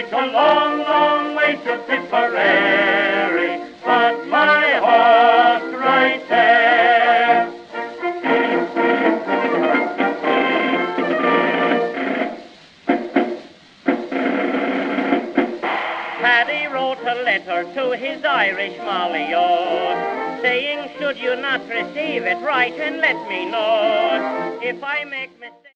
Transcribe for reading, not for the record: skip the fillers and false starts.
It's a long, long way to Tipperary, but my heart's right there. Paddy wrote a letter to his Irish Molly-O, saying, should you not receive it, write and let me know. If I make mistakes...